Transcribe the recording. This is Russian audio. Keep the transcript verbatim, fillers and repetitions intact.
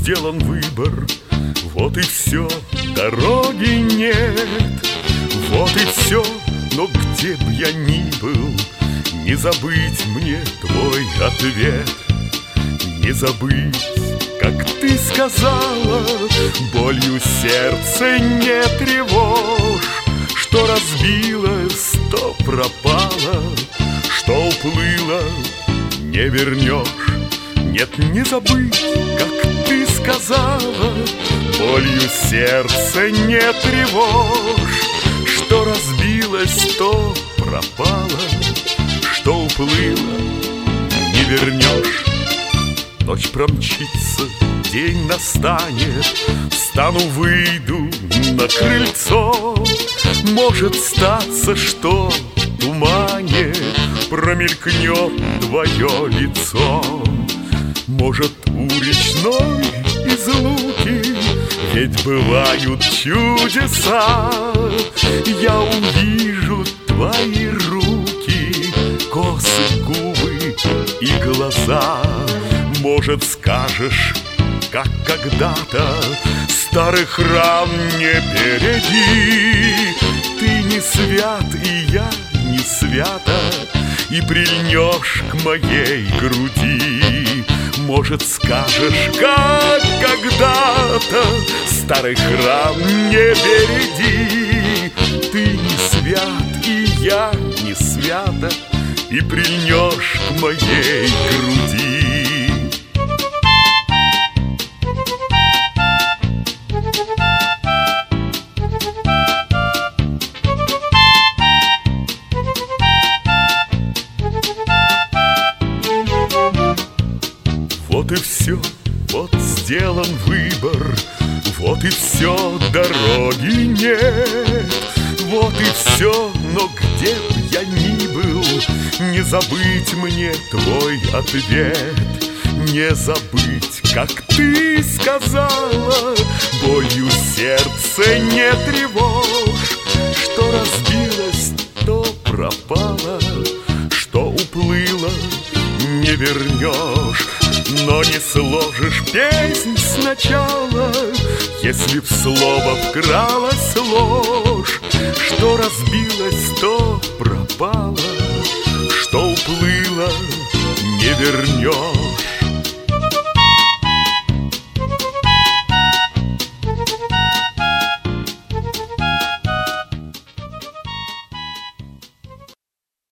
сделан выбор, вот и все, дороги нет. Вот и все, но где б я ни был, не забыть мне твой ответ. Не забыть, как ты сказала, болью сердце не тревожь. Что разбилось, то пропало, что уплыло, не вернешь. Нет, не забыть, как ты сказала, болью сердце не тревожь. Что разбилось, то пропало, что уплыло, не вернешь. Ночь промчится, день настанет, встану, выйду на крыльцо. Может статься, что в тумане промелькнет твое лицо. Может, у речной излуки ведь бывают чудеса. Я увижу твои руки, косы, губы и глаза. Может, скажешь, как когда-то, старый храм не перейди. Ты не свят, и я не свята, и прильнешь к моей груди. Может, скажешь, как когда-то, старый храм не перейди. Ты не свят, и я не свята, и прильнешь к моей груди. Вот и все, вот сделан выбор, вот и все, дороги нет. Вот и все, но где б я ни был, не забыть мне твой ответ. Не забыть, как ты сказала, болью сердце не тревожь. Что разбилось, то пропало, что уплыло, не вернешь. Но не сложишь песнь сначала, если в слово вкралась ложь. Что разбилось, то пропало, что уплыло, не вернешь.